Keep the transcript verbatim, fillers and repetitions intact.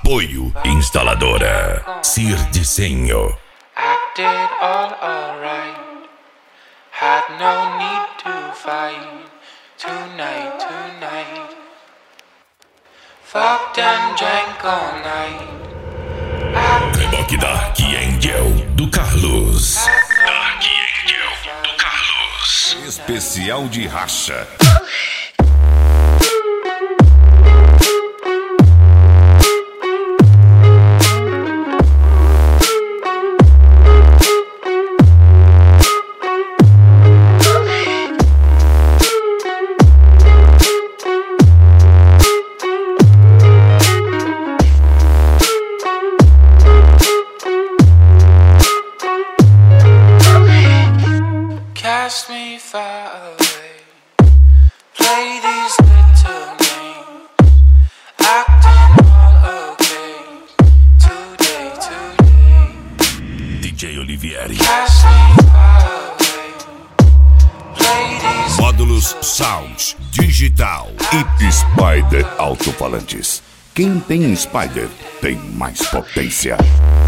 Apoio Instaladora Cir Desenho. Acted all alright. Had no need to fight. Tonight, tonight. Fucked and drank all night. Reboque Dark Angel do Carlos. Dark Angel do Carlos. Especial de racha. Cast me far away. Play these little games. Acting all okay. Today, today. D J Olivieri. Cast me far away. Play these Módulos Sound Digital E Spider Alto-Falantes. Quem tem Spider tem mais potência.